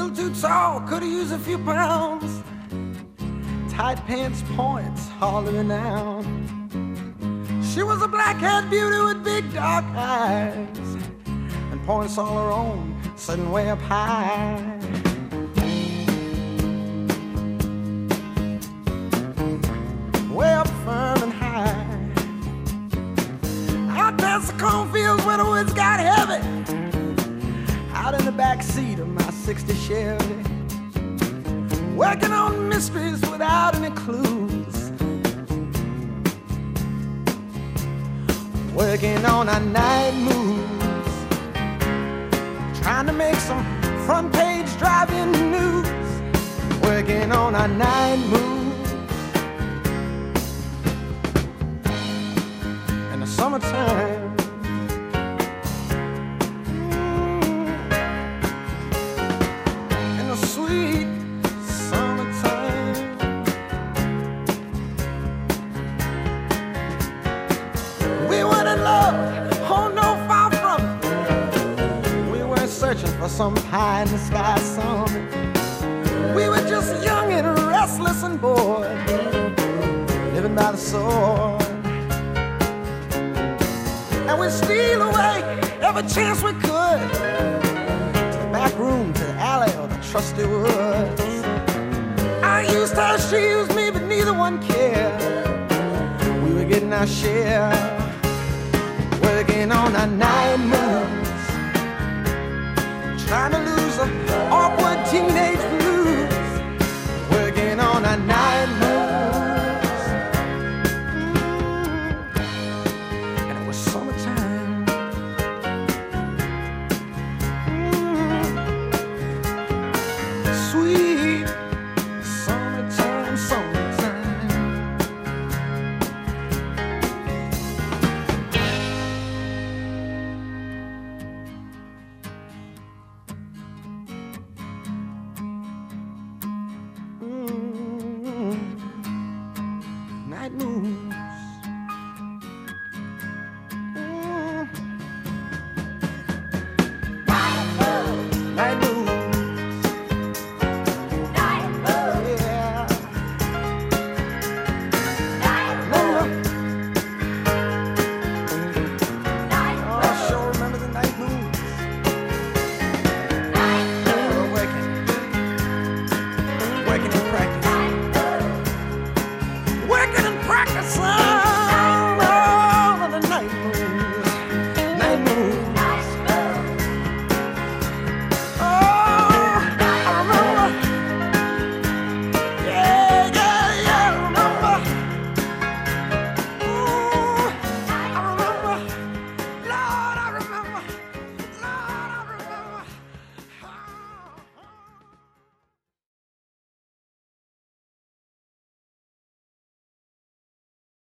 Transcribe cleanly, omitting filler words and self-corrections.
little too tall, could've used a few pounds. Tight pants points, hardly renowned. She was a black-haired beauty with big dark eyes, and points all her own, sitting way up high. Way up firm and high. Out past the cornfields where the woods got heavy. Out in the back seat of my '60 Chevy, working on mysteries without any clues, working on our night moves, trying to make some front page driving news, working on our night moves in the summertime. Sweet summertime. We weren't in love, oh no, far from it. We weren't searching for some pie in the sky summit. We were just young and restless and bored, living by the sword. And we'd steal away every chance we could, to the back room, to the alley, or the trusty woods. I used her, she used me, but neither one cared. We were getting our share, working on our night moves, trying to lose the awkward teenage blues, working on our night moves. And it was summertime. Sweet summertime, summertime. Night moon.